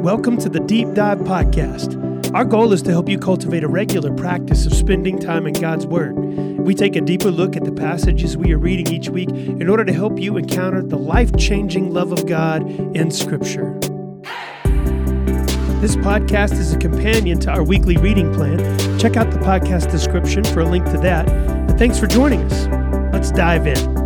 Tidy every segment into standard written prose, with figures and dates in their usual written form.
Welcome to the Deep Dive Podcast. Our goal is to help you cultivate a regular practice of spending time in God's Word. We take a deeper look at the passages we are reading each week in order to help you encounter the life-changing love of God in Scripture. This podcast is a companion to our weekly reading plan. Check out the podcast description for a link to that. And thanks for joining us. Let's dive in.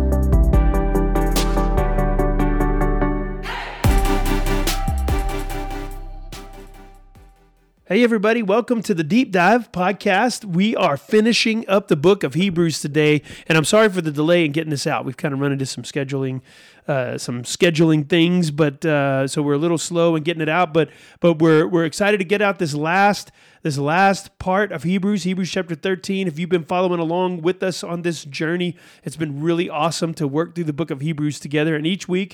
Hey everybody, welcome to the Deep Dive Podcast. We are finishing up the book of Hebrews today, and I'm sorry for the delay in getting this out. We've kind of run into some scheduling things, but so we're a little slow in getting it out. But we're excited to get out this last part of Hebrews chapter 13. If you've been following along with us on this journey, it's been really awesome to work through the book of Hebrews together. And each week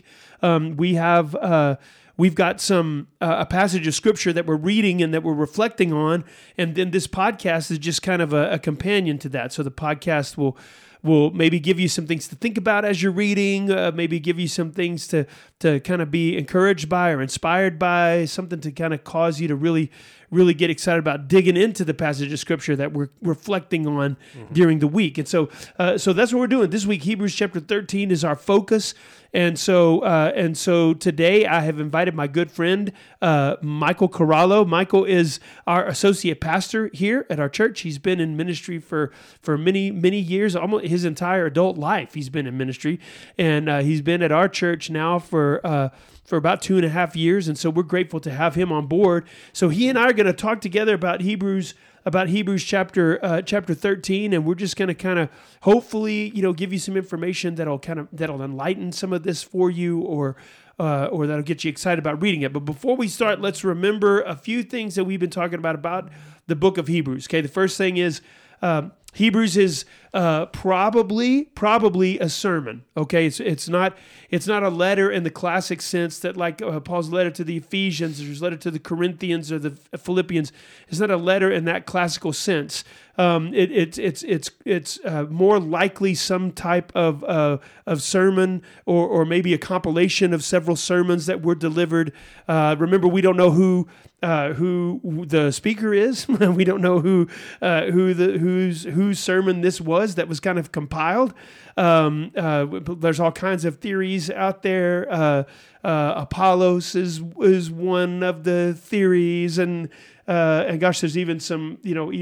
we've got a passage of Scripture that we're reading and that we're reflecting on, and then this podcast is just kind of a companion to that. So the podcast will maybe give you some things to think about as you're reading, maybe give you some things to kind of be encouraged by or inspired by, something to kind of cause you to really get excited about digging into the passage of Scripture that we're reflecting on during the week. And so that's what we're doing. This week, Hebrews chapter 13 is our focus. And so today I have invited my good friend, Michael Corallo. Michael is our associate pastor here at our church. He's been in ministry for many, many years, almost his entire adult life he's been in ministry. And he's been at our church now for about 2.5 years, and so we're grateful to have him on board. So he and I are going to talk together about Hebrews chapter 13, and we're just going to kind of hopefully give you some information that'll enlighten some of this for you, or that'll get you excited about reading it. But before we start, let's remember a few things that we've been talking about the book of Hebrews. Okay, the first thing is Hebrews is probably a sermon. Okay, it's not a letter in the classic sense that like Paul's letter to the Ephesians or his letter to the Corinthians or the Philippians. It's not a letter in that classical sense. It's more likely some type of sermon or maybe a compilation of several sermons that were delivered. Remember, we don't know who the speaker is. We don't know whose sermon this was that was kind of compiled. There's all kinds of theories out there. Apollos is one of the theories, and gosh, there's even some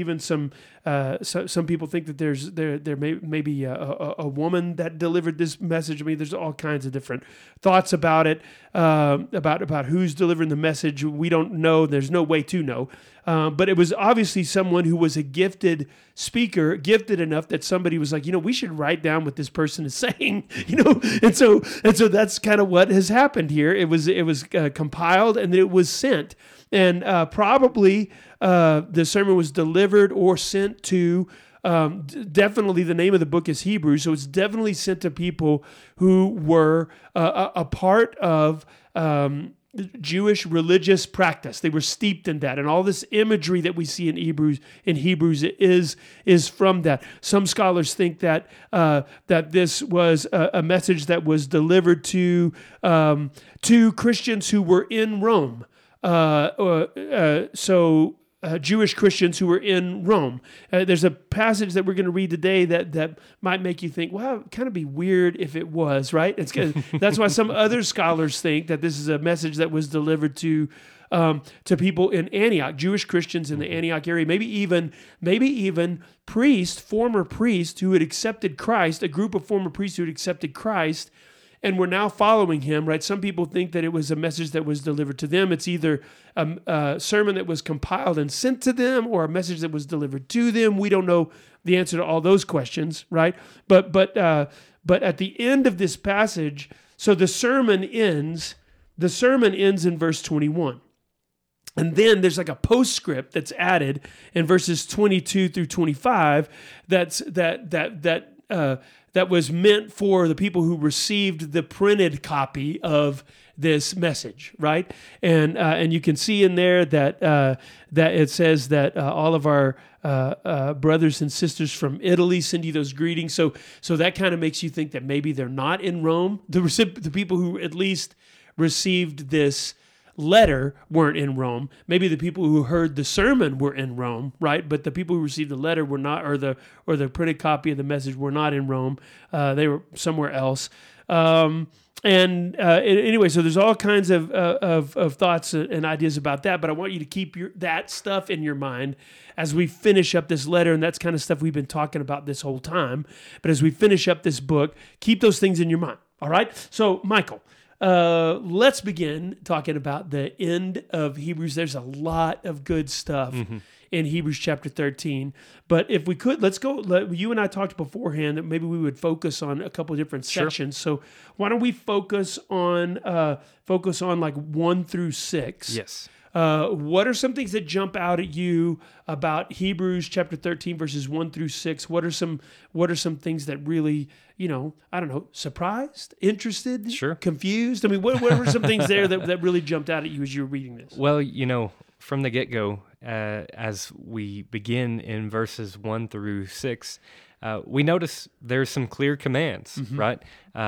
people think that there may be a woman that delivered this message. I mean, there's all kinds of different thoughts about it, about who's delivering the message. We don't know. There's no way to know. But it was obviously someone who was a gifted speaker, gifted enough that somebody was like, we should write down what this person is saying, and so that's kind of what has happened here. It was compiled and then it was sent, and probably the sermon was delivered or sent to. Definitely, the name of the book is Hebrews, so it's definitely sent to people who were a part of Jewish religious practice. They were steeped in that, and all this imagery that we see in Hebrews is from that. Some scholars think that this was a message that was delivered to Christians who were in Rome. Jewish Christians who were in Rome. There's a passage that we're going to read today that might make you think, well, it'd kind of be weird if it was, right? That's why some other scholars think that this is a message that was delivered to people in Antioch, Jewish Christians in the Antioch area, maybe even former priests who had accepted Christ, a group of former priests who had accepted Christ, and we're now following him, right? Some people think that it was a message that was delivered to them. It's either a sermon that was compiled and sent to them or a message that was delivered to them. We don't know the answer to all those questions, right? But at the end of this passage, so the sermon ends in verse 21. And then there's like a postscript that's added in verses 22 through 25 that was meant for the people who received the printed copy of this message, right? And you can see in there that it says that all of our brothers and sisters from Italy send you those greetings. So that kind of makes you think that maybe they're not in Rome. The people who at least received this letter weren't in Rome. Maybe the people who heard the sermon were in Rome, right? But the people who received the letter were not, or the printed copy of the message were not in Rome. They were somewhere else. Anyway, so there's all kinds of thoughts and ideas about that, but I want you to keep that stuff in your mind as we finish up this letter, and that's kind of stuff we've been talking about this whole time. But as we finish up this book, keep those things in your mind, all right? So, Michael, let's begin talking about the end of Hebrews. There's a lot of good stuff in Hebrews chapter 13. But if we could, let's go. You and I talked beforehand that maybe we would focus on a couple of different sections. So why don't we focus on like 1 through 6? Yes. What are some things that jump out at you about Hebrews chapter 13 verses 1 through 6? What are some things that really, I don't know, surprised, interested, confused? I mean, what were some things there that really jumped out at you as you were reading this? Well, from the get-go, as we begin in verses 1 through 6, we notice there's some clear commands, right?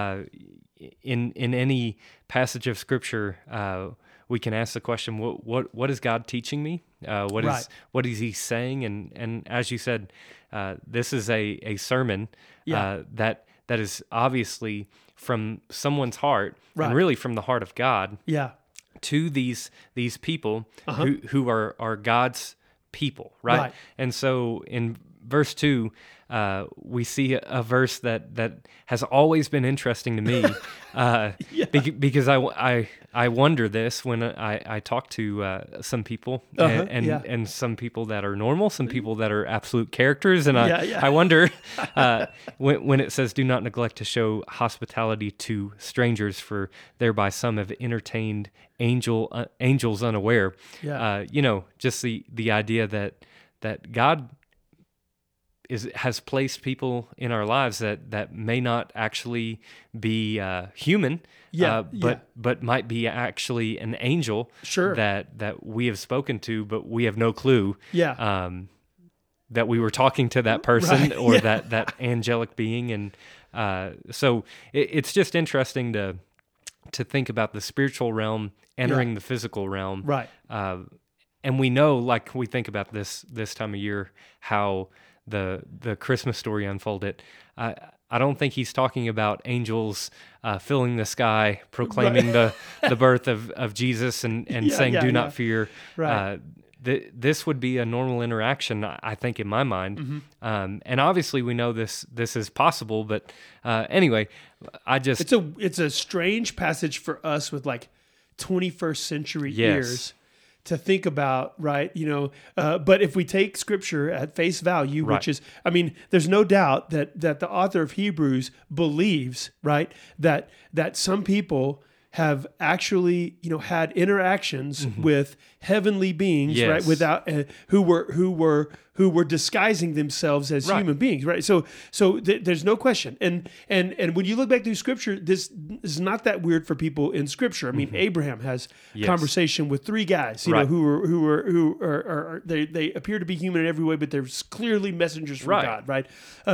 In any passage of Scripture, we can ask the question, what is God teaching me? What is He saying? And as you said, this is a sermon that is obviously from someone's heart, and really from the heart of God. Yeah. To these people who are God's people, right? And so in verse 2, we see a verse that has always been interesting to me, because I wonder this when I talk to some people and some people that are normal, some people that are absolute characters, and I wonder when it says, "Do not neglect to show hospitality to strangers, for thereby some have entertained angels unaware." Just the idea that God has placed people in our lives that may not actually be human, but might be actually an angel that we have spoken to, but we have no clue that we were talking to that person or that angelic being. And so it's just interesting to think about the spiritual realm entering the physical realm. Right. And we know, like we think about this time of year, how the Christmas story unfolded. I don't think he's talking about angels filling the sky, proclaiming the birth of Jesus and saying, "Do not fear." Right. This would be a normal interaction, I think, in my mind. And obviously, we know this is possible. But anyway, it's a strange passage for us with like 21st century ears to think about, right? But if we take Scripture at face value, which is, there's no doubt that the author of Hebrews believes, right, that some people have actually, had interactions with heavenly beings, right, without who were disguising themselves as human beings, right? So there's no question, and when you look back through Scripture, this is not that weird for people in Scripture. I mean, Abraham has conversation with 3 guys, who are they appear to be human in every way, but they're clearly messengers from God, right?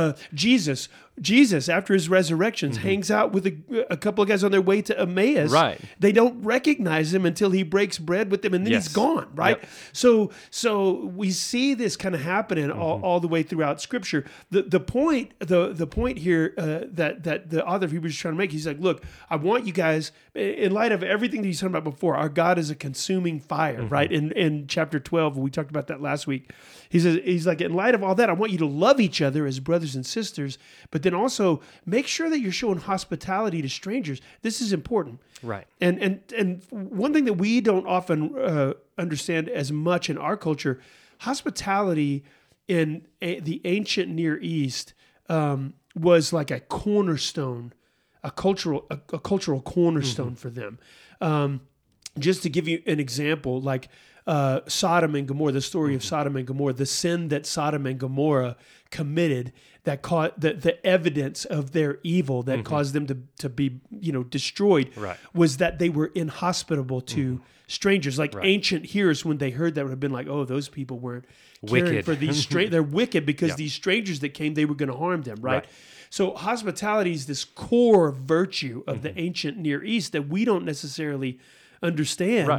Jesus, after his resurrections, hangs out with a couple of guys on their way to Emmaus. Right. They don't recognize him until he breaks bread with them, and then he's gone, right? Yep. So we see this kind of happening all the way throughout Scripture. The point here that the author of Hebrews is trying to make, he's like, look, I want you guys, in light of everything that he's talking about before, our God is a consuming fire, right? In chapter 12, we talked about that last week. He's like, in light of all that, I want you to love each other as brothers and sisters, but then also make sure that you're showing hospitality to strangers. This is important. Right. And one thing that we don't often understand as much in our culture, hospitality in the ancient Near East was like a cornerstone, a cultural cornerstone for them. Just to give you an example, like Sodom and Gomorrah, the story of Sodom and Gomorrah, the sin that Sodom and Gomorrah committed that caused the evidence of their evil that caused them to be destroyed was that they were inhospitable to strangers. Like ancient hearers, when they heard that, would have been like, oh, those people weren't caring for these they're wicked because these strangers that came, they were going to harm them, right? So hospitality is this core virtue of the ancient Near East that we don't necessarily understand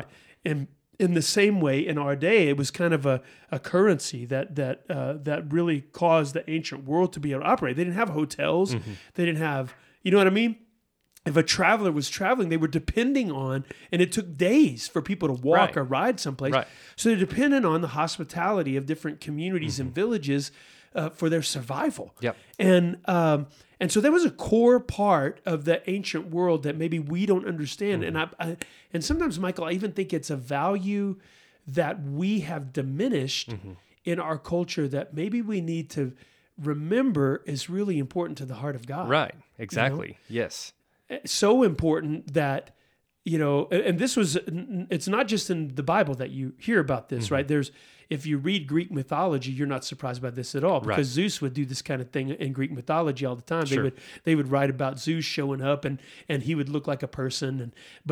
in the same way, in our day, it was kind of a currency that really caused the ancient world to be able to operate. They didn't have hotels. Mm-hmm. They didn't have, you know what I mean? If a traveler was traveling, they were depending on, and it took days for people to walk or ride someplace. Right. So they're dependent on the hospitality of different communities and villages for their survival. Yep. And so that was a core part of the ancient world that maybe we don't understand. And sometimes, Michael, I even think it's a value that we have diminished in our culture that maybe we need to remember is really important to the heart of God. Right. Exactly. Yes. So important that, and it's not just in the Bible that you hear about this, right? If you read Greek mythology, you're not surprised by this at all, because Zeus would do this kind of thing in Greek mythology all the time. Sure. They would write about Zeus showing up and he would look like a person,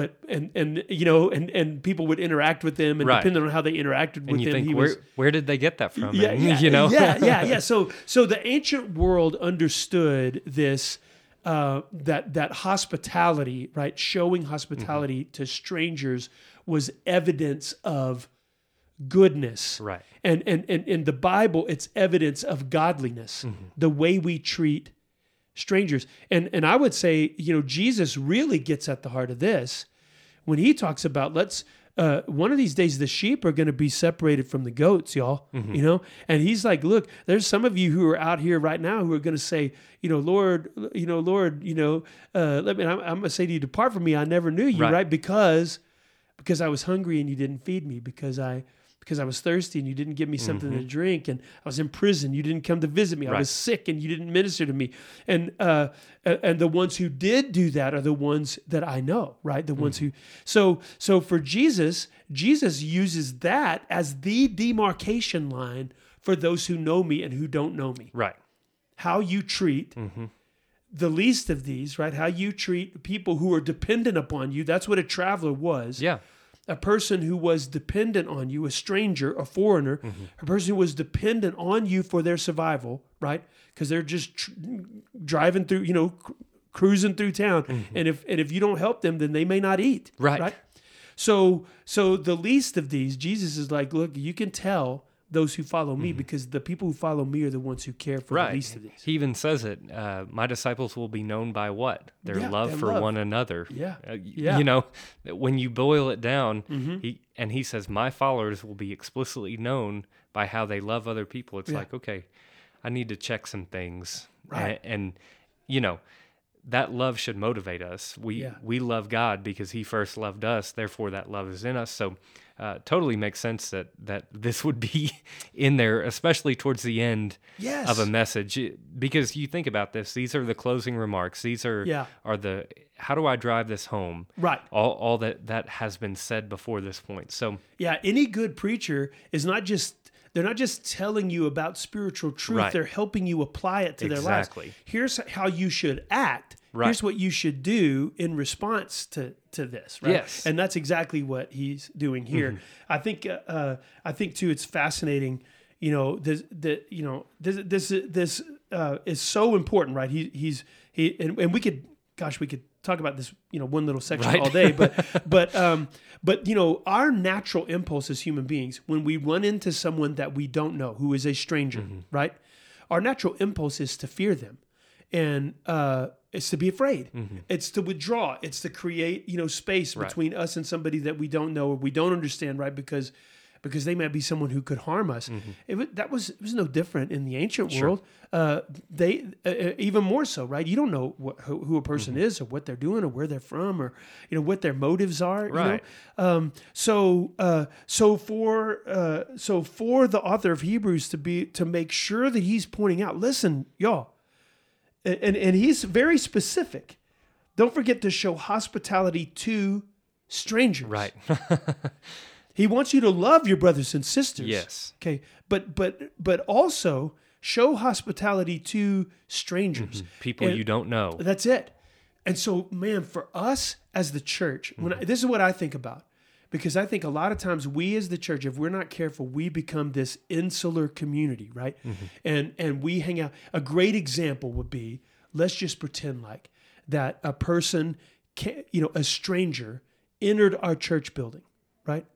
and people would interact with him, and depending on how they interacted with him, think, where did they get that from? Yeah. So the ancient world understood this. That hospitality, right? Showing hospitality to strangers was evidence of goodness. Right. And in the Bible, it's evidence of godliness, the way we treat strangers. And I would say, Jesus really gets at the heart of this when he talks about one of these days the sheep are going to be separated from the goats, y'all. And he's like, look, there's some of you who are out here right now who are going to say, Lord, I'm going to say to you, depart from me, I never knew you, right? Because I was hungry and you didn't feed me, because I was thirsty and you didn't give me something to drink, and I was in prison, you didn't come to visit me. I was sick and you didn't minister to me. And the ones who did do that are the ones that I know, right? The ones who, so for Jesus uses that as the demarcation line for those who know me and who don't know me. Right. How you treat the least of these, right? How you treat people who are dependent upon you. That's what a traveler was. Yeah. A person who was dependent on you, a stranger, a foreigner, a person who was dependent on you for their survival, right? Because they're just driving through, cruising through town, and if you don't help them, then they may not eat, right? So the least of these, Jesus is like, look, you can tell those who follow me, because the people who follow me are the ones who care for the least of these. He even says it, my disciples will be known by what? Their love for one another. When you boil it down, he says, my followers will be explicitly known by how they love other people. It's like, okay, I need to check some things. Right. And that love should motivate us. We love God because he first loved us, therefore that love is in us. So totally makes sense that this would be in there, especially towards the end of a message. Because you think about this, these are the closing remarks. These are the, how do I drive this home? Right. All that has been said before this point. So any good preacher is they're not just telling you about spiritual truth. Right. They're helping you apply it to their lives. Here's how you should act. Right. Here's what you should do in response to this, right? Yes. And that's exactly what he's doing here. I think too, it's fascinating. This is so important, right? And we could talk about this, one little section all day, but our natural impulse as human beings, when we run into someone that we don't know, who is a stranger, right? Our natural impulse is to fear them. And it's to be afraid. It's to withdraw. It's to create, space between us and somebody that we don't know or we don't understand, right? Because they might be someone who could harm us. It was no different in the ancient world. They even more so, right? You don't know who a person is, or what they're doing, or where they're from, or what their motives are. Right. So for the author of Hebrews to make sure that he's pointing out, listen, y'all. And he's very specific. Don't forget to show hospitality to strangers. Right. He wants you to love your brothers and sisters. Yes. Okay. But also show hospitality to strangers. People you don't know. That's it. And so, man, for us as the church, this is what I think about. Because I think a lot of times we as the church, if we're not careful, we become this insular community, right? And we hang out. A great example would be, let's just pretend like that a person, a stranger entered our church building, right?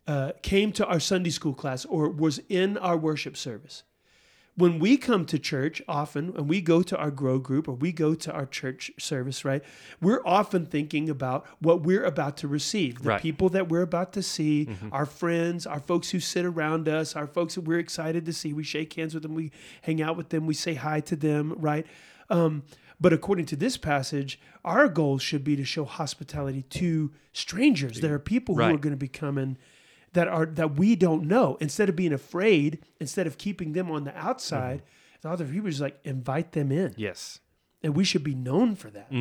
came to our Sunday school class or was in our worship service. When we come to church often, and we go to our grow group or we go to our church service, right, we're often thinking about what we're about to receive, the people that we're about to see, our friends, our folks who sit around us, our folks that we're excited to see. We shake hands with them, we hang out with them, we say hi to them, right? But according to this passage, our goal should be to show hospitality to strangers. There are people who are going to be coming that we don't know. Instead of being afraid, instead of keeping them on the outside, the author of Hebrews is like, invite them in. Yes. And we should be known for that.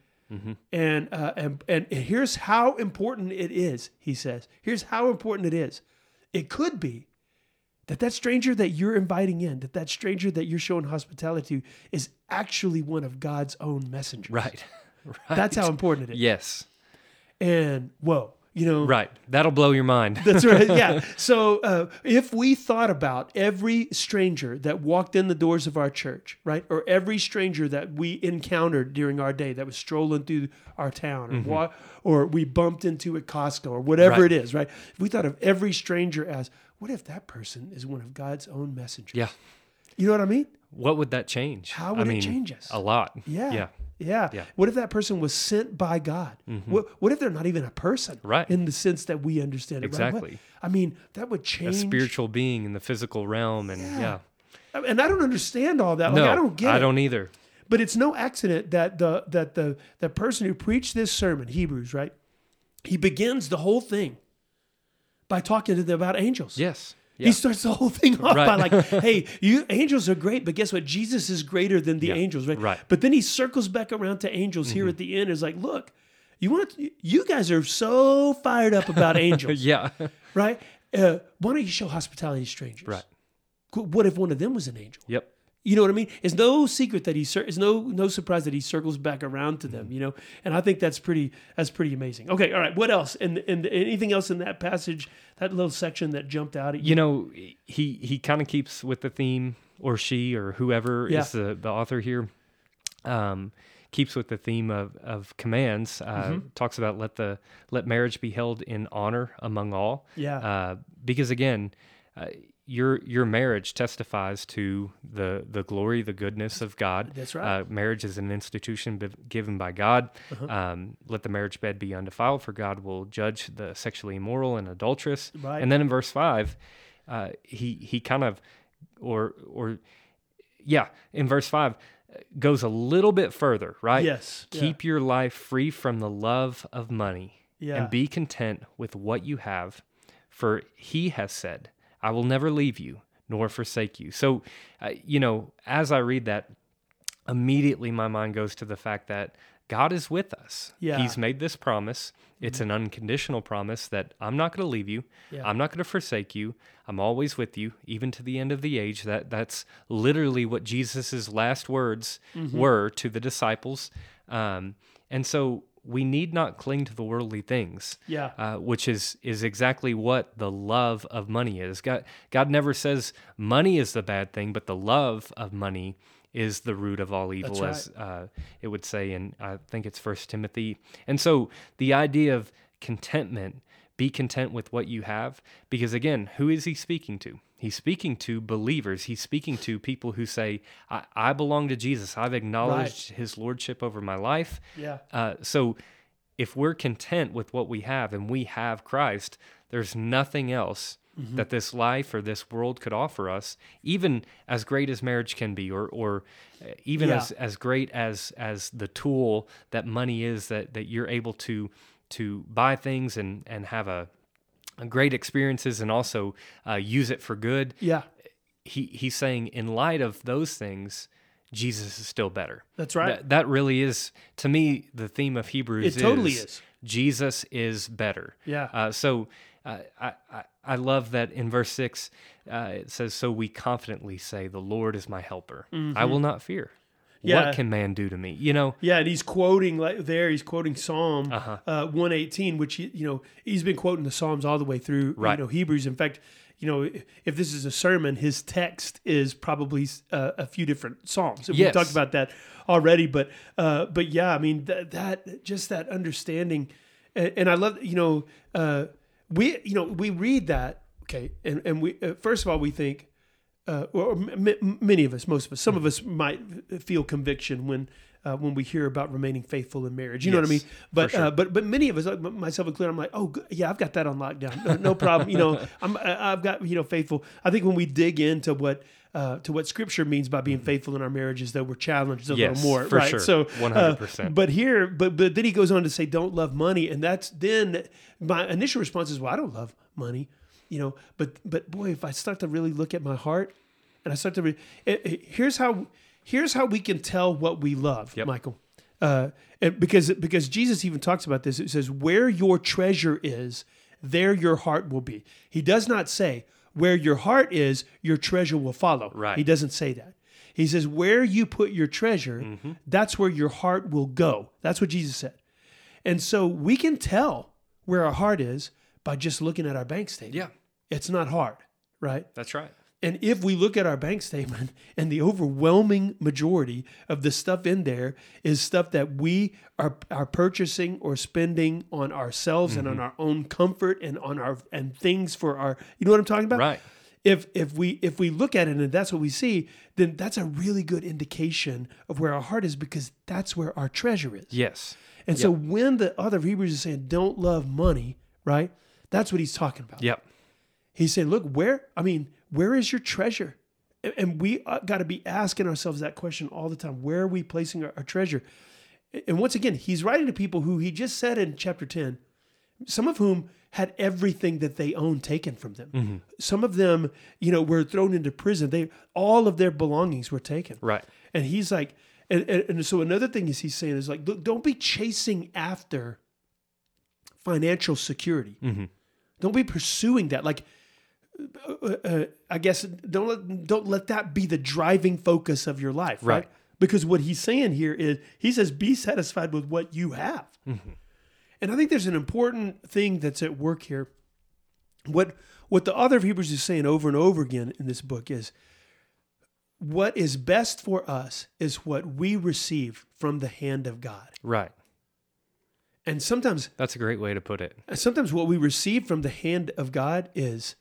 And here's how important it is, he says. Here's how important it is. It could be that stranger that you're inviting in, that stranger that you're showing hospitality to is actually one of God's own messengers. Right. That's how important it is. Yes. And whoa. Right. That'll blow your mind. That's right. Yeah. So if we thought about every stranger that walked in the doors of our church, right, or every stranger that we encountered during our day that was strolling through our town, or we bumped into at Costco, or whatever it is, right? If we thought of every stranger as, what if that person is one of God's own messengers? Yeah. You know what I mean? What would that change? How would it change us? A lot. Yeah. What if that person was sent by God? What if they're not even a person? Right. In the sense that we understand it. Exactly. Right? I mean, that would change. A spiritual being in the physical realm. And And I don't understand all that. No, I don't get it. I don't either. But it's no accident that the person who preached this sermon, Hebrews, right? He begins the whole thing by talking to them about angels. Yes. Yeah. He starts the whole thing off by like, hey, angels are great, but guess what? Jesus is greater than the angels, right? Right. But then he circles back around to angels here at the end. Is like, look, you guys are so fired up about angels. Right? Why don't you show hospitality to strangers? Right. What if one of them was an angel? Yep. You know what I mean? It's no secret that it's no surprise that he circles back around to them, And I think that's pretty amazing. Okay, all right. What else? And anything else in that passage, that little section that jumped out at you? He kind of keeps with the theme, or she, or whoever is the author here, keeps with the theme of commands. Talks about let marriage be held in honor among all. Yeah. Because again, your marriage testifies to the glory, the goodness of God. That's right. Marriage is an institution given by God. Let the marriage bed be undefiled, for God will judge the sexually immoral and adulterous. Right. And then in verse 5, he kind of, in verse 5, goes a little bit further, right? Yes. Keep your life free from the love of money, and be content with what you have, for he has said, I will never leave you nor forsake you. So, as I read that, immediately my mind goes to the fact that God is with us. Yeah. He's made this promise. It's an unconditional promise that I'm not going to leave you. Yeah. I'm not going to forsake you. I'm always with you, even to the end of the age. That's literally what Jesus' last words were to the disciples. And so we need not cling to the worldly things, which is exactly what the love of money is. God never says money is the bad thing, but the love of money is the root of all evil, as it would say in, I think it's 1 Timothy. And so the idea of contentment, be content with what you have, because again, who is he speaking to? He's speaking to believers. He's speaking to people who say, I belong to Jesus. I've acknowledged his lordship over my life. So if we're content with what we have and we have Christ, there's nothing else that this life or this world could offer us, even as great as marriage can be, or even as great as the tool that money is, that you're able to buy things and have a great experiences and also use it for good. Yeah. He's saying in light of those things, Jesus is still better. That's right. That really is, to me, the theme of Hebrews. It totally is. Jesus is better. Yeah. So I love that in verse 6, it says, so we confidently say, the Lord is my helper. I will not fear. What can man do to me? Yeah, and he's quoting he's quoting Psalm 118, which he's been quoting the Psalms all the way through Hebrews. In fact, if this is a sermon, his text is probably a few different Psalms. We've talked about that already, but yeah, I mean that just that understanding, and I love we read that, okay, and we first of all we think, many of us, most of us, some of us might feel conviction when we hear about remaining faithful in marriage. You know what I mean? But sure. but many of us, myself included, I'm like, oh yeah, I've got that on lockdown. No problem. I've got faithful. I think when we dig into what Scripture means by being faithful in our marriages, though, we're challenged a little more, for right? sure. So 100%. But then he goes on to say, don't love money, and that's then my initial response is, well, I don't love money, But boy, if I start to really look at my heart, and I start to here's how we can tell what we love, Michael. And because Jesus even talks about this. It says, where your treasure is, there your heart will be. He does not say, where your heart is, your treasure will follow. Right. He doesn't say that. He says, where you put your treasure, that's where your heart will go. That's what Jesus said. And so we can tell where our heart is by just looking at our bank statement. Yeah. It's not hard, right? That's right. And if we look at our bank statement, and the overwhelming majority of the stuff in there is stuff that we are purchasing or spending on ourselves and on our own comfort and things for our, you know what I'm talking about? Right. If we look at it and that's what we see, then that's a really good indication of where our heart is, because that's where our treasure is. Yes. And so when the author of Hebrews is saying, don't love money, right? That's what he's talking about. Yep. He's saying, look, where is your treasure? And we got to be asking ourselves that question all the time. Where are we placing our treasure? And once again, he's writing to people who he just said in chapter 10, some of whom had everything that they owned taken from them. Mm-hmm. Some of them, were thrown into prison. All of their belongings were taken. Right. And he's like, and so another thing he's saying is like, look, don't be chasing after financial security. Mm-hmm. Don't be pursuing that. Like, I guess don't let that be the driving focus of your life, right? Because what he's saying here is, he says, be satisfied with what you have. Mm-hmm. And I think there's an important thing that's at work here. What the author of Hebrews is saying over and over again in this book is, what is best for us is what we receive from the hand of God. Right. And sometimes that's a great way to put it. Sometimes what we receive from the hand of God is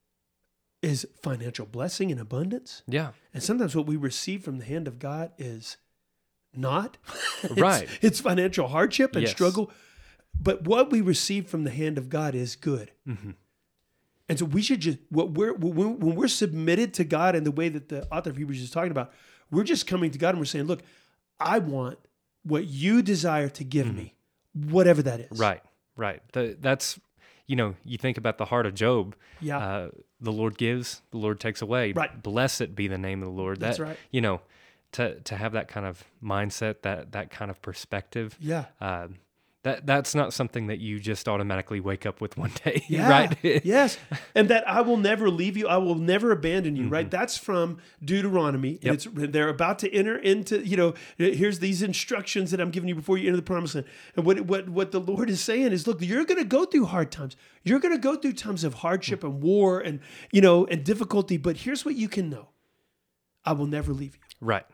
financial blessing and abundance. Yeah. And sometimes what we receive from the hand of God is not. Right. It's financial hardship and struggle. But what we receive from the hand of God is good. Mm-hmm. And so we should just, when we're submitted to God in the way that the author of Hebrews is talking about, we're just coming to God and we're saying, look, I want what you desire to give me, whatever that is. Right. That's, you think about the heart of Job. Yeah. The Lord gives, the Lord takes away. Right. Blessed be the name of the Lord. That's right. To have that kind of mindset, that kind of perspective. Yeah. That's not something that you just automatically wake up with one day, yeah, right? Yes. And that I will never leave you, I will never abandon you, right? That's from Deuteronomy. Yep. And they're about to enter into, here's these instructions that I'm giving you before you enter the promised land. And what the Lord is saying is, look, you're going to go through hard times. You're going to go through times of hardship and war and, and difficulty. But here's what you can know. I will never leave you. Right.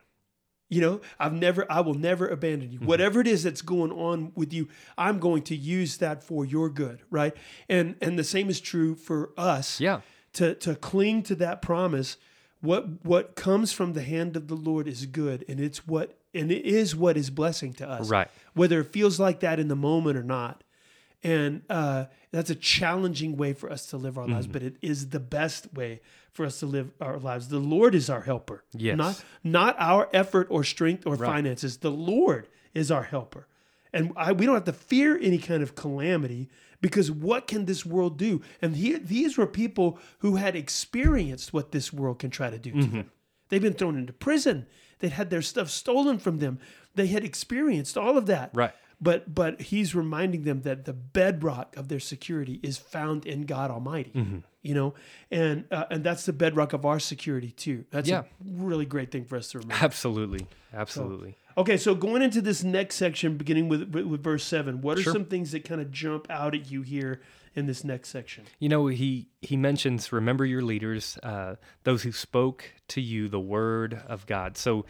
I will never abandon you. Mm-hmm. Whatever it is that's going on with you, I'm going to use that for your good, right? And the same is true for us. Yeah. To cling to that promise. What comes from the hand of the Lord is good, and it is what is blessing to us. Right. Whether it feels like that in the moment or not. And that's a challenging way for us to live our lives, but it is the best way for us to live our lives. The Lord is our helper. Yes. Not our effort or strength or finances. The Lord is our helper. And we don't have to fear any kind of calamity, because what can this world do? And these were people who had experienced what this world can try to do to them. They've been thrown into prison. They'd had their stuff stolen from them. They had experienced all of that. Right. But he's reminding them that the bedrock of their security is found in God Almighty, and that's the bedrock of our security too. That's a really great thing for us to remember. Absolutely. So going into this next section, beginning with verse 7, what are some things that kind of jump out at you here in this next section? He mentions, remember your leaders, those who spoke to you the word of God. So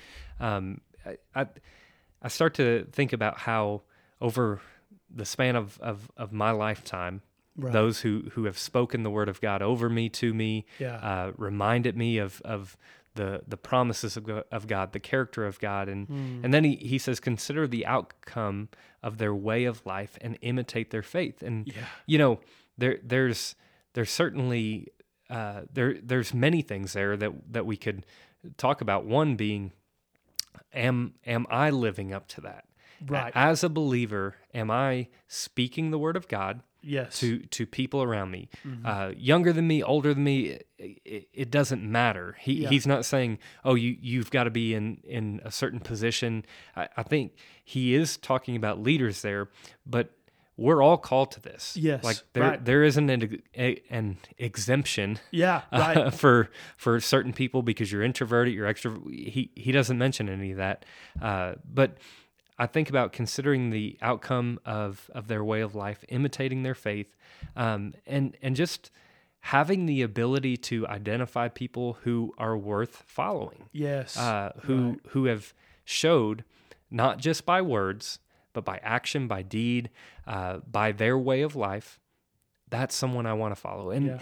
I start to think about how over the span of my lifetime, Right. those who have spoken the word of God over me, to me, Yeah. reminded me of the promises of God, the character of God. And then he says, consider the outcome of their way of life and imitate their faith. And, there's certainly, there's many things there that we could talk about. One being, am I living up to that? Right. As a believer, am I speaking the word of God? Yes. To people around me, younger than me, older than me, it doesn't matter. He's not saying, oh, you've got to be in a certain position. I think he is talking about leaders there, but we're all called to this. Yes, like right. there isn't an exemption. Yeah, right. For certain people because you're introverted, you're extrovert. He doesn't mention any of that, but I think about considering the outcome of their way of life, imitating their faith, and just having the ability to identify people who are worth following. Yes. Who have showed, not just by words, but by action, by deed, by their way of life. That's someone I want to follow. And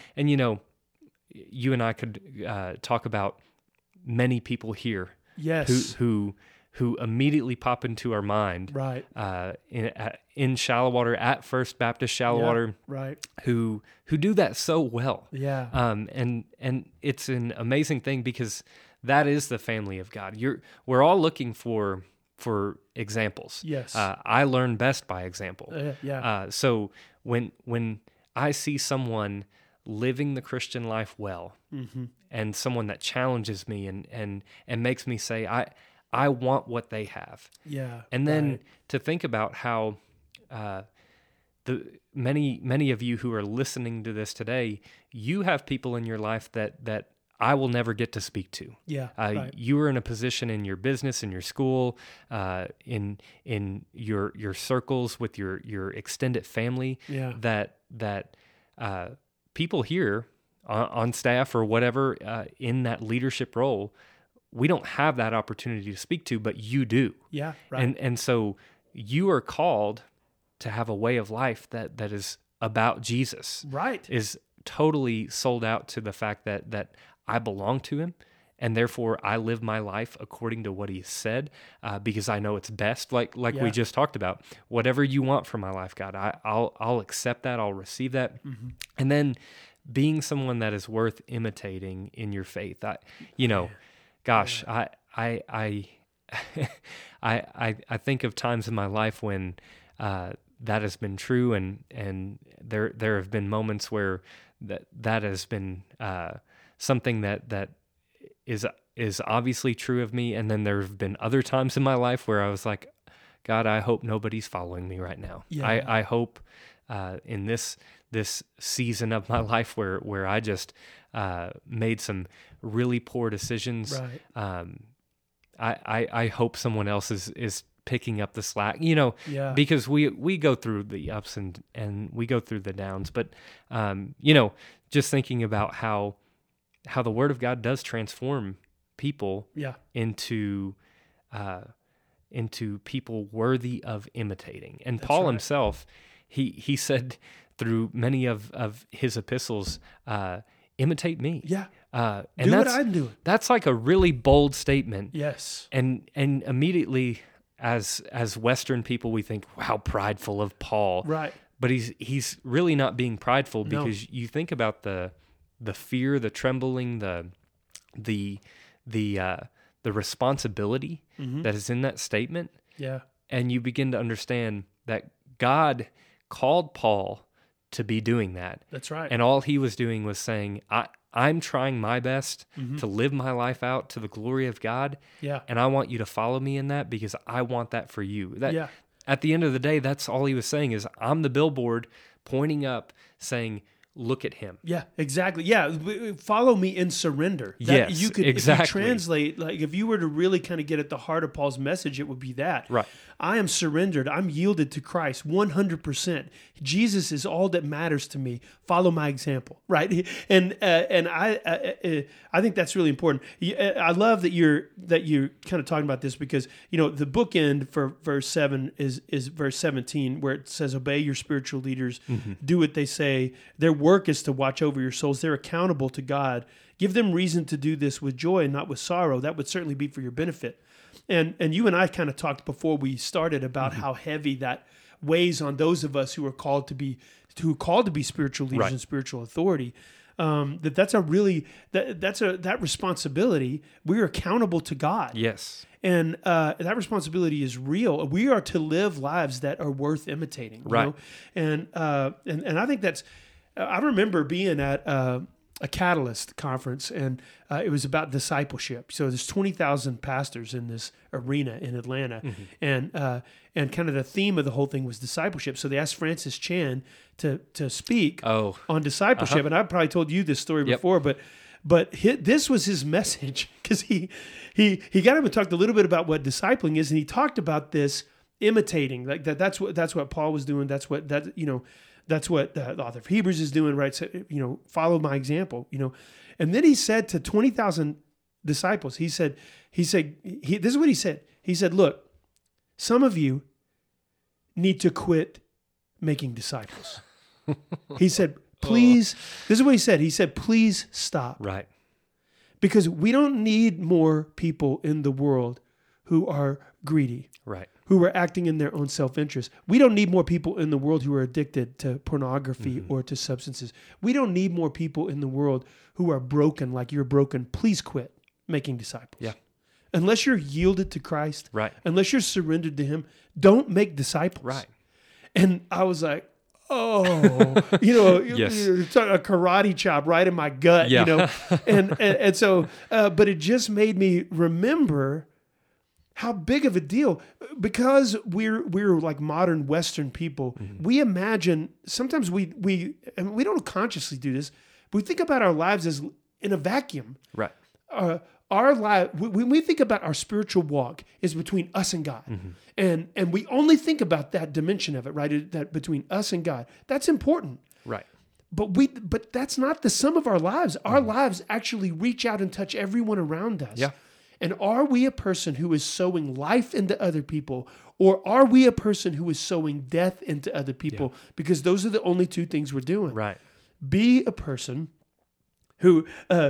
you and I could talk about many people here. Yes. Who immediately pop into our mind, right? In Shallowater, at First Baptist Shallowater, right? Who do that so well, yeah. And it's an amazing thing because that is the family of God. We're all looking for examples. Yes. I learn best by example. Yeah. So when I see someone living the Christian life well, and someone that challenges me and makes me say, I want what they have. Yeah. And then to think about how the many of you who are listening to this today, you have people in your life that I will never get to speak to. Yeah. You are in a position in your business, in your school, in your circles with your extended family, that people here on staff or whatever in that leadership role, we don't have that opportunity to speak to, but you do. Yeah, right. And so you are called to have a way of life that is about Jesus. Right. Is totally sold out to the fact that I belong to him, and therefore I live my life according to what he said, because I know it's best. Like we just talked about, whatever you want from my life, God, I'll accept that. I'll receive that. And then being someone that is worth imitating in your faith. Gosh, I think of times in my life when that has been true, and there have been moments where that has been something that is obviously true of me, and then there have been other times in my life where I was like, God, I hope nobody's following me right now. Yeah. I hope in this season of my life where I just made some really poor decisions. Right. I hope someone else is picking up the slack, because we go through the ups and we go through the downs, but just thinking about how the Word of God does transform people into people worthy of imitating. And That's Paul right. himself, he said through many of his epistles, imitate me. Yeah. And do what I'm doing. That's like a really bold statement. Yes. And immediately as Western people, we think, wow, prideful of Paul. Right. But he's really not being prideful, No. because you think about the fear, the trembling, the responsibility that is in that statement. Yeah. And you begin to understand that God called Paul to be doing that. That's right. And all he was doing was saying, I'm trying my best to live my life out to the glory of God. Yeah. And I want you to follow me in that, because I want that for you. Yeah. At the end of the day, that's all he was saying is, I'm the billboard pointing up saying, look at him. Yeah, exactly. Yeah, follow me in surrender. Yes, you could, exactly. If you translate, like if you were to really kind of get at the heart of Paul's message, it would be that. Right. I am surrendered. I'm yielded to Christ 100%. Jesus is all that matters to me. Follow my example, right? And I think that's really important. I love that you're kind of talking about this because the bookend for verse 7 is verse 17 where it says, "Obey your spiritual leaders, do what they say. Their work is to watch over your souls. They're accountable to God. Give them reason to do this with joy and not with sorrow." That would certainly be for your benefit. And you and I kind of talked before we started about how heavy that weighs on those of us who are called to be spiritual leaders and spiritual authority. That's that responsibility. We're accountable to God. Yes. And that responsibility is real. We are to live lives that are worth imitating. Right. And I think that's. I remember being at a Catalyst conference, and it was about discipleship. So there's 20,000 pastors in this arena in Atlanta, and kind of the theme of the whole thing was discipleship. So they asked Francis Chan to speak on discipleship, and I probably told you this story before, but this was his message because he got him and talked a little bit about what discipling is, and he talked about this imitating, like that's what Paul was doing. That's what the author of Hebrews is doing, right? So, follow my example, And then he said to 20,000 disciples, he said, this is what he said. He said, "Look, some of you need to quit making disciples." He said, "Please," this is what he said. He said, "Please stop." Right. Because we don't need more people in the world who are greedy. Right. Who are acting in their own self-interest. We don't need more people in the world who are addicted to pornography or to substances. We don't need more people in the world who are broken like you're broken. Please quit making disciples. Yeah. Unless you're yielded to Christ, right. Unless you're surrendered to Him, don't make disciples. Right. And I was like, oh, yes. a karate chop right in my gut, and so, but it just made me remember how big of a deal, because we're like modern Western people. We imagine, sometimes we don't consciously do this, but we think about our lives as in a vacuum. Right. Our life, when we think about our spiritual walk, is between us and God, and we only think about that dimension of it, right? That between us and God, that's important, right? But that's not the sum of our lives. Our lives actually reach out and touch everyone around us. Yeah. And are we a person who is sowing life into other people, or are we a person who is sowing death into other people? Yeah. Because those are the only two things we're doing. Right. Be a person who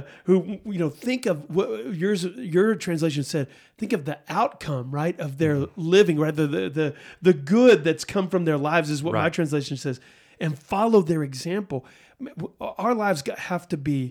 think of what your translation said. Think of the outcome, right, of their living, right? The good that's come from their lives is what my translation says, and follow their example. Our lives have to be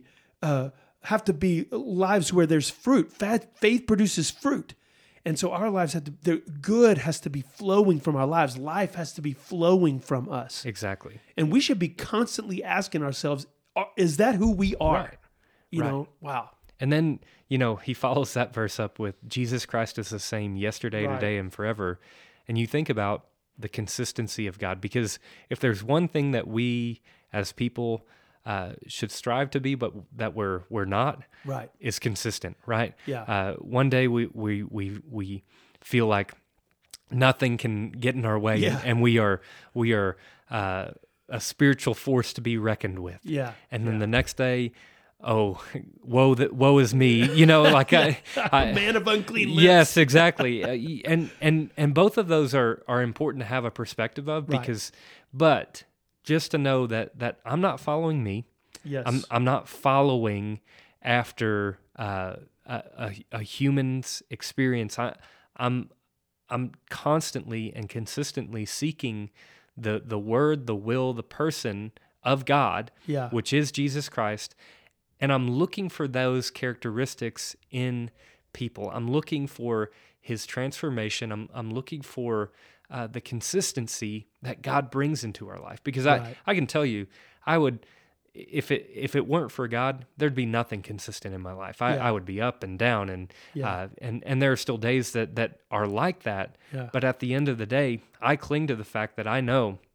lives where there's fruit. Faith produces fruit. And so our lives the good has to be flowing from our lives. Life has to be flowing from us. Exactly. And we should be constantly asking ourselves, is that who we are? Right. You know, wow. And then, he follows that verse up with Jesus Christ is the same yesterday, today, and forever. And you think about the consistency of God, because if there's one thing that we as people should strive to be, but that we're not, right, is consistent, right? Yeah. One day we feel like nothing can get in our way, and we are a spiritual force to be reckoned with. Yeah. And then the next day, woe is me, like a man of unclean lips. Yes, exactly. And both of those are important to have a perspective of, because, but just to know that I'm not following me. Yes. I'm not following after a human's experience. I'm constantly and consistently seeking the word, the will, the person of God, which is Jesus Christ. And I'm looking for those characteristics in people. I'm looking for His transformation. I'm looking for the consistency that God brings into our life. Because I can tell you, I would, if it weren't for God, there'd be nothing consistent in my life. I would be up and down, and there are still days that are like that. Yeah. But at the end of the day, I cling to the fact that I know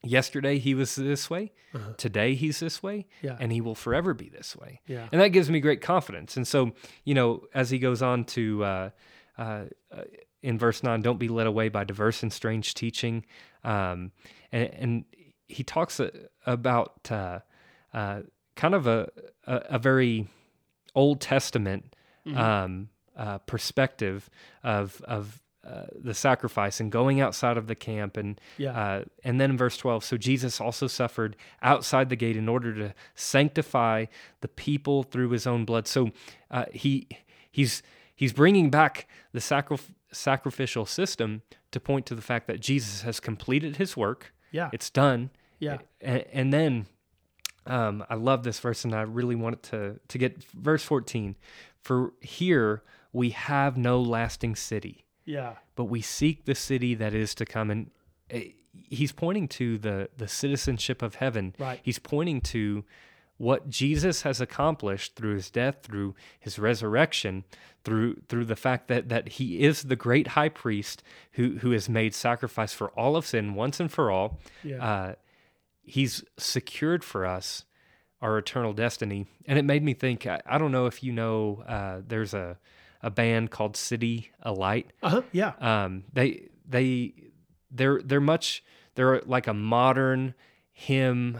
Yesterday he was this way. Today he's this way. Yeah. And he will forever be this way. Yeah. And that gives me great confidence. And so, as he goes on to in verse 9, don't be led away by diverse and strange teaching. And he talks about kind of a very Old Testament perspective of the sacrifice and going outside of the camp. And then in verse 12, so Jesus also suffered outside the gate in order to sanctify the people through his own blood. So he's bringing back the sacrificial system to point to the fact that Jesus has completed his work. Yeah. It's done. Yeah. And then I love this verse, and I really want it to get verse 14. For here we have no lasting city. Yeah. But we seek the city that is to come. And he's pointing to the citizenship of heaven. Right. He's pointing to what Jesus has accomplished through his death, through his resurrection, through the fact that he is the great high priest who has made sacrifice for all of sin once and for all. Yeah. He's secured for us our eternal destiny. And it made me think, I don't know if you know, there's a band called City Alight. Yeah. They're like a modern hymn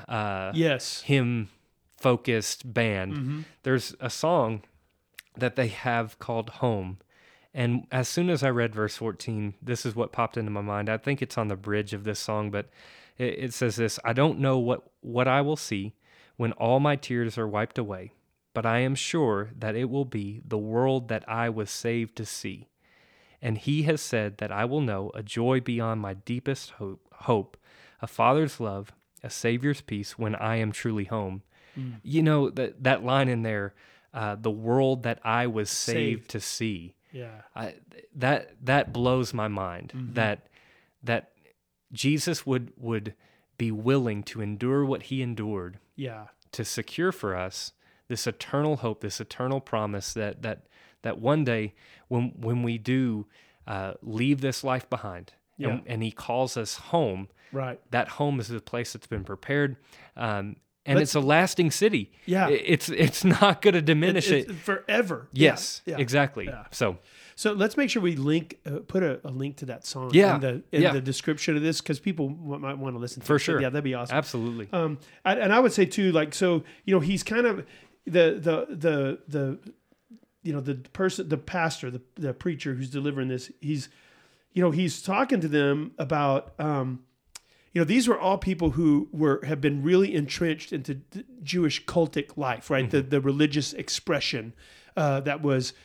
focused band. Mm-hmm. There's a song that they have called Home. And as soon as I read verse 14, this is what popped into my mind. I think it's on the bridge of this song, but it says this: I don't know what I will see when all my tears are wiped away, but I am sure that it will be the world that I was saved to see. And he has said that I will know a joy beyond my deepest hope, a father's love, a savior's peace when I am truly home. Mm. You know, that line in there, the world that I was saved to see. Yeah. That blows my mind. Mm-hmm. That Jesus would be willing to endure what he endured. Yeah. To secure for us this eternal hope, this eternal promise that one day when we do leave this life behind, and he calls us home, right? That home is the place that's been prepared, and it's a lasting city. Yeah, it's not going to diminish it forever. Yes, yeah. Exactly. Yeah. So let's make sure we put a link to that song in the description of this, because people might want to listen to it. For sure. Yeah, that'd be awesome. Absolutely. And I would say too, like, so, he's kind of the person, the pastor, the preacher who's delivering this. He's talking to them about, these were all people who have been really entrenched into Jewish cultic life, right? Mm-hmm. The religious expression that was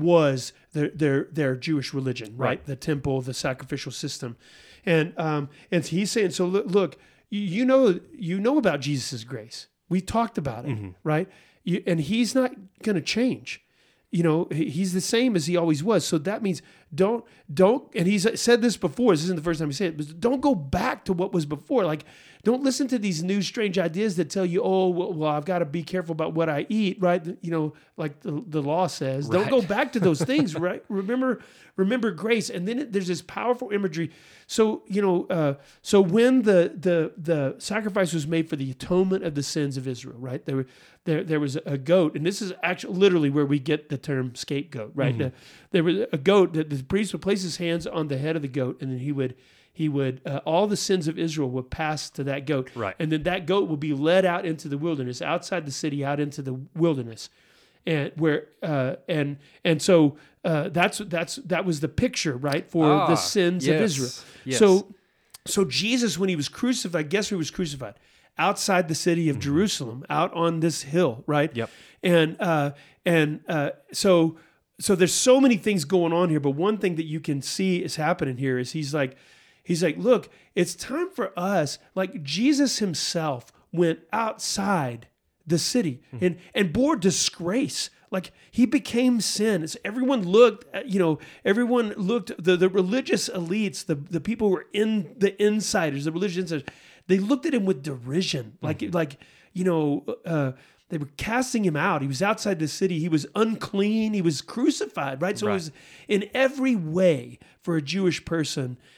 their Jewish religion, right? The temple, the sacrificial system, and he's saying, so look, you know about Jesus' grace. We talked about it, mm-hmm. right? And he's not going to change. He's the same as he always was. So that means don't, and he's said this before, this isn't the first time he said it, but don't go back to what was before. Like, don't listen to these new strange ideas that tell you, oh, well, I've got to be careful about what I eat, right? Like the law says. Right. Don't go back to those things, right? Remember grace. And then there's this powerful imagery. So, so when the sacrifice was made for the atonement of the sins of Israel, right? There was a goat, and this is actually literally where we get the term scapegoat, right? Mm-hmm. There was a goat that the priest would place his hands on the head of the goat, and then he would all the sins of Israel would pass to that goat, right? And then that goat would be led out into the wilderness, outside the city, out into the wilderness, and so that was the picture, right, for the sins of Israel. Yes. So Jesus, when he was crucified, guess where he was crucified? Outside the city of mm-hmm. Jerusalem, out on this hill, right? Yep. So there's so many things going on here, but one thing that you can see is happening here is he's like, look, it's time for us. Like, Jesus himself went outside the city mm-hmm. and bore disgrace. Like, he became sin. It's, everyone looked, the religious elites, the people who were in the insiders, the religious insiders, they looked at him with derision. Mm-hmm. They were casting him out. He was outside the city. He was unclean. He was crucified, right? So It was in every way for a Jewish person.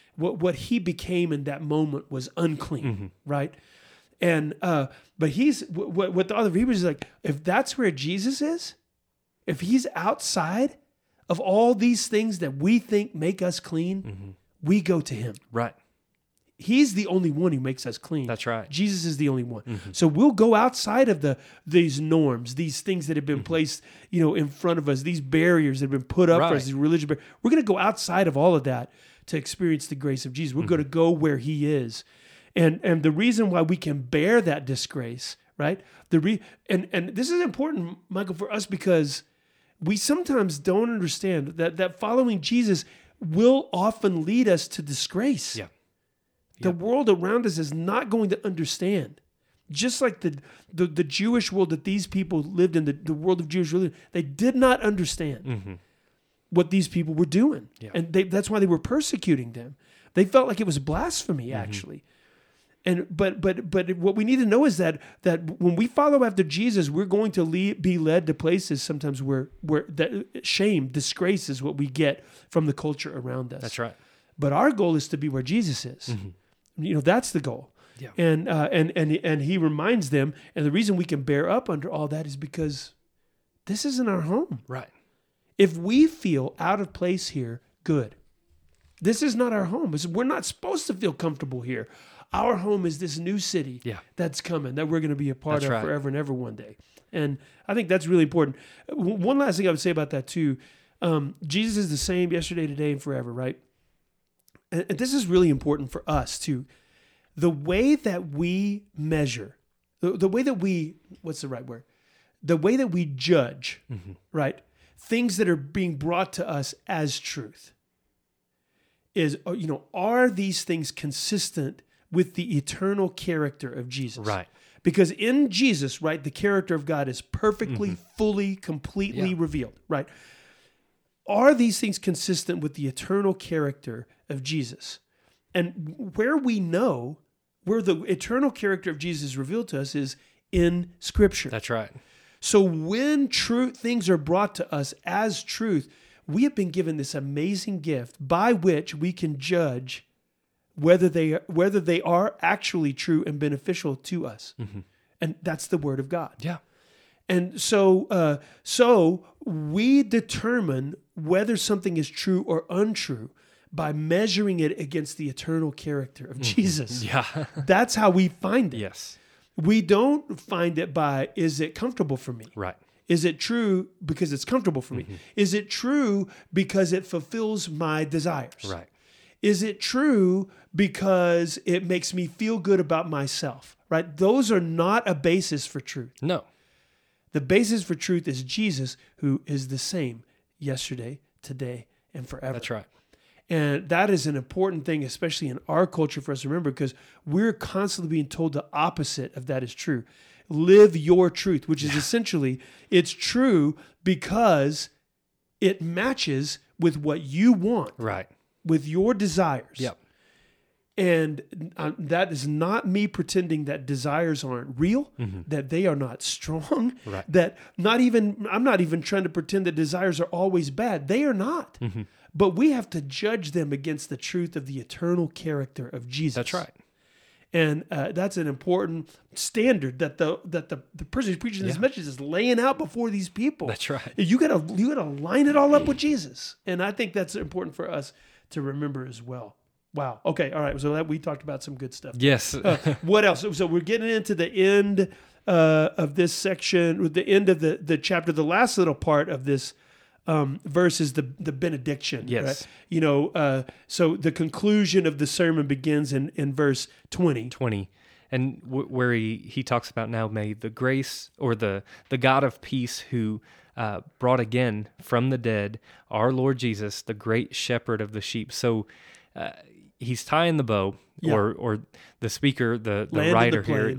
what he became in that moment was unclean, right? And but he's what the author of Hebrews is like, if that's where Jesus is, if he's outside of all these things that we think make us clean, we go to him. Right. He's the only one who makes us clean. That's right. Jesus is the only one. So we'll go outside of these norms, these things that have been placed, in front of us, these barriers that have been put up for us, these religious barriers. We're going to go outside of all of that to experience the grace of Jesus. We're going to go where he is. And the reason why we can bear that disgrace, right? And this is important, Michael, for us, because we sometimes don't understand that following Jesus will often lead us to disgrace. Yeah. The world around us is not going to understand. Just like the Jewish world that these people lived in, the world of Jewish religion, they did not understand what these people were doing. Yeah. And that's why they were persecuting them. They felt like it was blasphemy, actually. And but what we need to know is that when we follow after Jesus, we're going to be led to places sometimes where that shame, disgrace is what we get from the culture around us. That's right. But our goal is to be where Jesus is. That's the goal. Yeah. And he reminds them, and the reason we can bear up under all that is because this isn't our home. Right. If we feel out of place here, good. This is not our home. We're not supposed to feel comfortable here. Our home is this new city that's coming, that we're going to be a part of forever and ever one day. And I think that's really important. One last thing I would say about that too, Jesus is the same yesterday, today, and forever, right? And this is really important for us too. The way that we measure, the way that what's the right word? The way that we judge, right? Things that are being brought to us as truth is, are these things consistent with the eternal character of Jesus? Right. Because in Jesus, right, the character of God is perfectly, fully, completely revealed, right? Are these things consistent with the eternal character of Jesus? And where we know where the eternal character of Jesus is revealed to us is in Scripture. That's right. So when true things are brought to us as truth, we have been given this amazing gift by which we can judge whether they are actually true and beneficial to us. And that's the Word of God. Yeah. And so we determine whether something is true or untrue by measuring it against the eternal character of Jesus. Yeah. That's how we find it. Yes. We don't find it by, is it comfortable for me? Right. Is it true because it's comfortable for me? Is it true because it fulfills my desires? Right. Is it true because it makes me feel good about myself? Right? Those are not a basis for truth. No. The basis for truth is Jesus, who is the same yesterday, today, and forever. That's right. And that is an important thing, especially in our culture, for us to remember, because we're constantly being told the opposite of that is true. Live your truth, which is essentially, it's true because it matches with what you want. Right. With your desires. Yep. And that is not me pretending that desires aren't real, that they are not strong, that I'm not even trying to pretend that desires are always bad. They are not. But we have to judge them against the truth of the eternal character of Jesus. That's right. And that's an important standard that the person who's preaching this message is laying out before these people. That's right. You gotta line it all up with Jesus. And I think that's important for us to remember as well. Wow. Okay. All right. So we talked about some good stuff. Yes. What else? So we're getting into the end of this section, the end of the chapter. The last little part of this verse is the benediction. Yes. Right? So the conclusion of the sermon begins in verse 20. And where he talks about, now may the grace, or the God of peace, who brought again from the dead our Lord Jesus, the great shepherd of the sheep. So he's tying the bow, or the speaker, the writer here.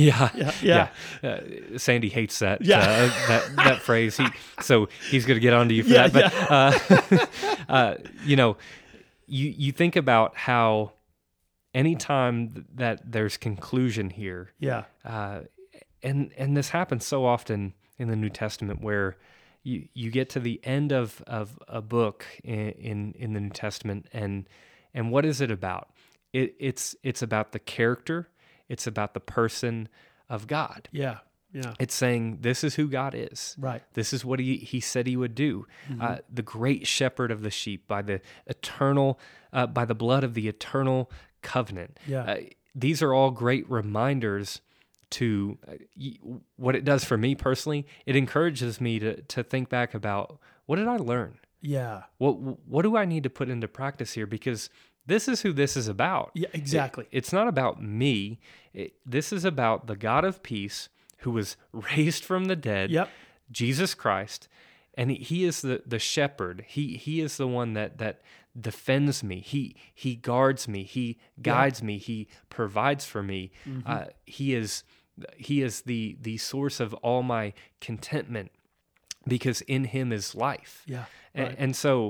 Sandy hates that that phrase. He's going to get onto you for that. But you think about how anytime that there's conclusion here, and this happens so often in the New Testament, where you get to the end of a book in the New Testament, and And what is it about? It's about the character. It's about the person of God. Yeah. Yeah. It's saying this is who God is. Right. This is what he said he would do. The great shepherd of the sheep by the eternal, by the blood of the eternal covenant. Yeah. These are all great reminders to what it does for me personally. It encourages me to think back about, what did I learn? Yeah. What do I need to put into practice here? Because this is who this is about. Yeah, exactly. It's not about me. This is about the God of peace who was raised from the dead, Yep. Jesus Christ, and he is the shepherd. He is the one that defends me. He guards me. He guides me. He provides for me. He is the source of all my contentment, because in him is life. Yeah. Right. And so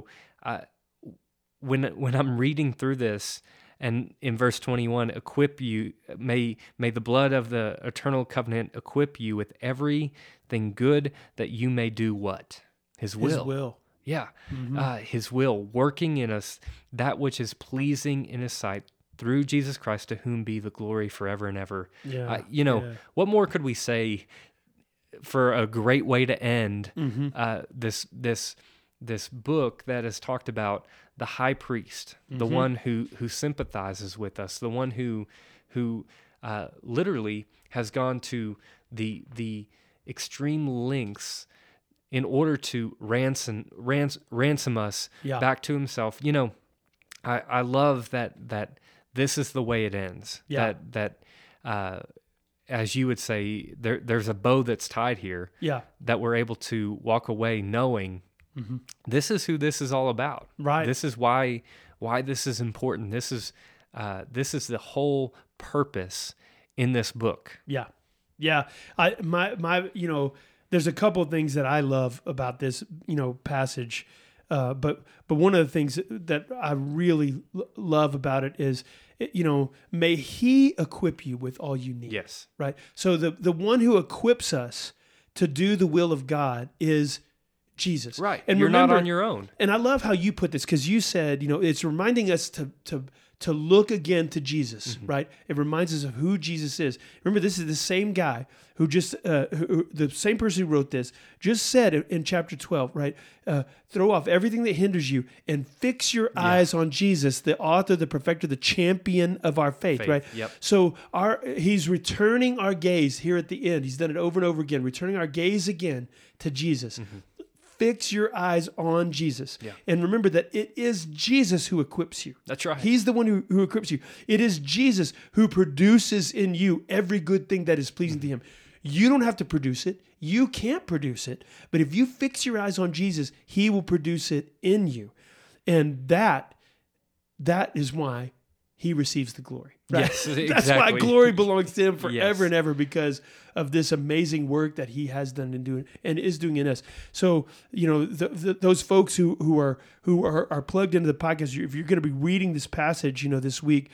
when I'm reading through this, and in verse 21, equip you, may the blood of the eternal covenant equip you with everything good that you may do what? His will. His will. Yeah. His will, working in us that which is pleasing in his sight, through Jesus Christ, to whom be the glory forever and ever. Yeah. What more could we say for a great way to end this book that has talked about the high priest, the one who sympathizes with us, the one who literally has gone to the extreme lengths in order to ransom us back to himself. I love that this is the way it ends. Yeah. That as you would say, there's a bow that's tied here. Yeah. That we're able to walk away knowing this is who this is all about. Right. This is why this is important. This is the whole purpose in this book. Yeah. Yeah. There's a couple of things that I love about this, passage. But one of the things that I really love about it is, may he equip you with all you need. Yes. Right. So the one who equips us to do the will of God is Jesus. Right. And you're remember, not on your own. And I love how you put this, because you said, it's reminding us to look again to Jesus, right? It reminds us of who Jesus is. Remember, this is the same guy who the same person who wrote this just said in chapter 12, right? Throw off everything that hinders you and fix your eyes on Jesus, the author, the perfecter, the champion of our faith. Right? Yep. So he's returning our gaze here at the end. He's done it over and over again, returning our gaze again to Jesus. Fix your eyes on Jesus. Yeah. And remember that it is Jesus who equips you. That's right. He's the one who equips you. It is Jesus who produces in you every good thing that is pleasing to him. You don't have to produce it. You can't produce it. But if you fix your eyes on Jesus, he will produce it in you. And that is why he receives the glory. Right? Yes, exactly. That's why glory belongs to him forever Yes. and ever, because of this amazing work that he has done and is doing in us. So, those folks who are plugged into the podcast, if you're going to be reading this passage, this week,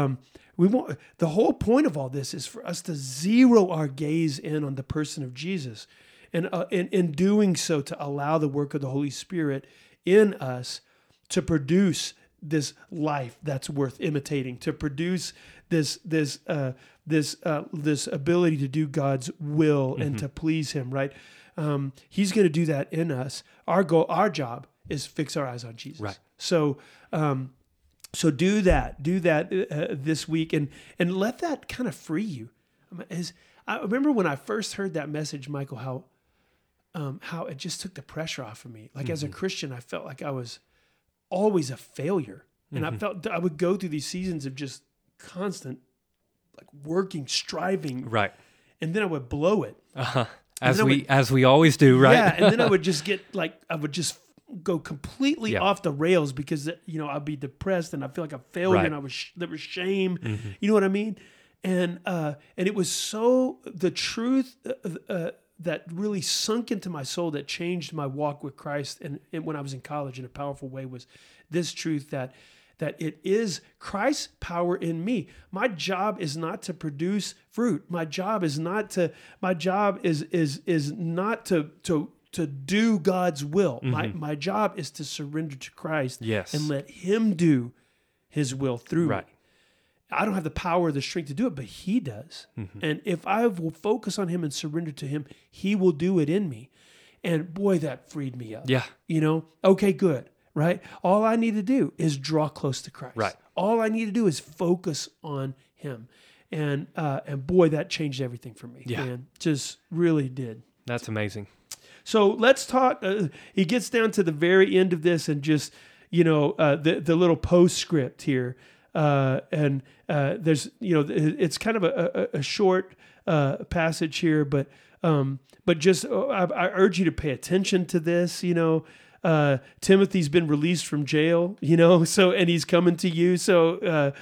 the whole point of all this is for us to zero our gaze in on the person of Jesus, and in doing so, to allow the work of the Holy Spirit in us to produce this life that's worth imitating, to produce this ability to do God's will and to please him, right? He's going to do that in us. Our job is fix our eyes on Jesus. Right. So do that this week, and let that kind of free you. I remember when I first heard that message, Michael, how it just took the pressure off of me. Like as a Christian, I felt like I was always a failure. And I felt I would go through these seasons of just constant, like working, striving. Right. And then I would blow it. As we always do, right? Yeah. And then I would just go completely off the rails, because, I'd be depressed and I feel like a failure, and there was shame. You know what I mean? And it was the truth that really sunk into my soul, that changed my walk with Christ. And when I was in college, in a powerful way, was this truth that it is Christ's power in me. My job is not to produce fruit. My job is not to do God's will. My job is to surrender to Christ, Yes. and let him do his will through Right. me. I don't have the power or the strength to do it, but he does. And if I will focus on him and surrender to him, he will do it in me. And boy, that freed me up. Yeah. Okay, good, right? All I need to do is draw close to Christ. Right. All I need to do is focus on him. And boy, that changed everything for me. Yeah. Man, just really did. That's amazing. So let's talk. He gets down to the very end of this and just, the little postscript here. And there's, it's kind of a short passage here, but just I urge you to pay attention to this. Timothy's been released from jail, and he's coming to you. So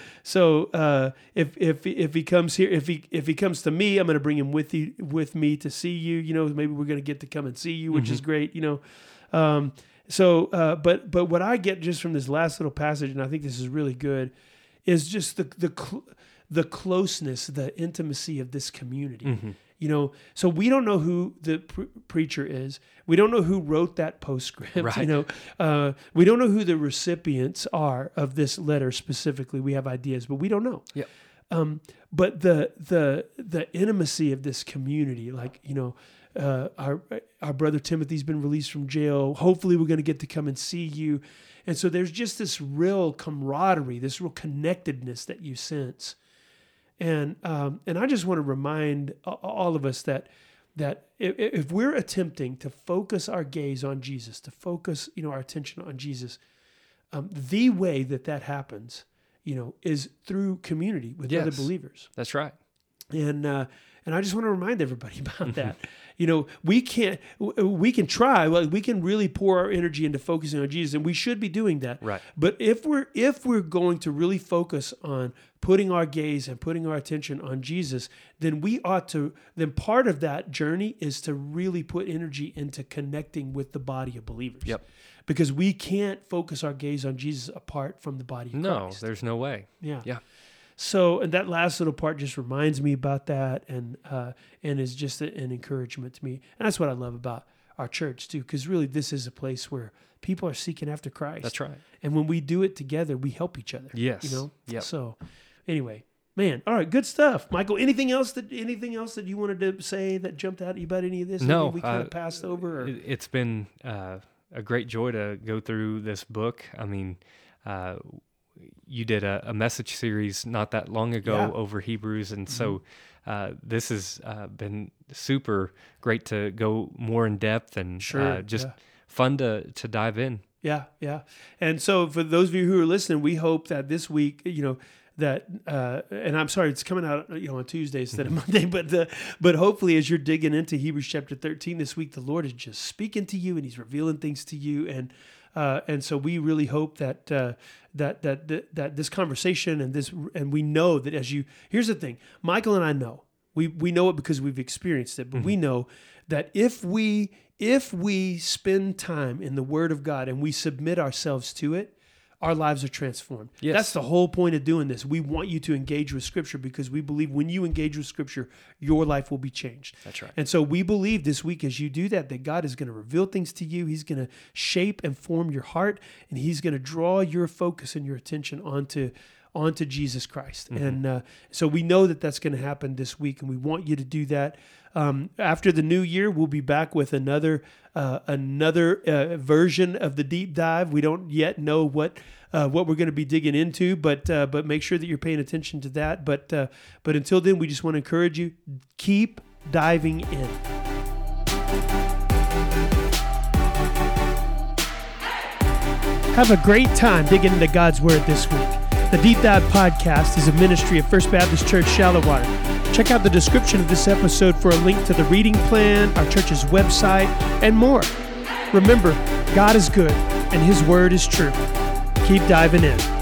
if he comes here, if he comes to me, I'm going to bring him with me to see you. Maybe we're going to get to come and see you, which is great. But what I get just from this last little passage, and I think this is really good, is just the closeness, the intimacy of this community. So we don't know who the preacher is. We don't know who wrote that postscript. Right. We don't know who the recipients are of this letter specifically. We have ideas, but we don't know. Yeah. But the intimacy of this community, our brother Timothy's been released from jail. Hopefully we're going to get to come and see you. And so there's just this real camaraderie, this real connectedness that you sense. And I just want to remind all of us that if we're attempting to focus our gaze on Jesus, to focus our attention on Jesus, the way that happens, is through community with other believers. That's right. And I just want to remind everybody about that. We can try, we can really pour our energy into focusing on Jesus, and we should be doing that. Right. But if we're going to really focus on putting our gaze and putting our attention on Jesus, then then part of that journey is to really put energy into connecting with the body of believers. Yep. Because we can't focus our gaze on Jesus apart from the body of Christ. No, there's no way. Yeah. Yeah. So, and that last little part just reminds me about that, and is just an encouragement to me. And that's what I love about our church too, because really this is a place where people are seeking after Christ. That's right. And when we do it together, we help each other. Yes. Yep. So, anyway, man, all right, good stuff, Michael. Anything else that you wanted to say that jumped out at you about any of this? No, we kind of passed over. Or? It's been a great joy to go through this book. I mean. You did a message series not that long ago over Hebrews, and so this has been super great to go more in depth and fun to dive in. Yeah, yeah. And so for those of you who are listening, we hope that this week, and I'm sorry, it's coming out on Tuesday instead of Monday, but hopefully as you're digging into Hebrews chapter 13 this week, the Lord is just speaking to you and He's revealing things to you, and so we really hope that this conversation and we know that here's the thing, Michael and I know, we know it because we've experienced it, but we know that if we spend time in the Word of God and we submit ourselves to it, our lives are transformed. Yes. That's the whole point of doing this. We want you to engage with Scripture because we believe when you engage with Scripture, your life will be changed. That's right. And so we believe this week as you do that God is going to reveal things to you. He's going to shape and form your heart, and He's going to draw your focus and your attention onto Jesus Christ. And so we know that that's going to happen this week, and we want you to do that. After the new year, we'll be back with another version of the deep dive. We don't yet know what we're going to be digging into, but make sure that you're paying attention to that. But until then, we just want to encourage you, keep diving in. Have a great time digging into God's Word this week. The Deep Dive Podcast is a ministry of First Baptist Church Shallowater. Check out the description of this episode for a link to the reading plan, our church's website, and more. Remember, God is good and His Word is true. Keep diving in.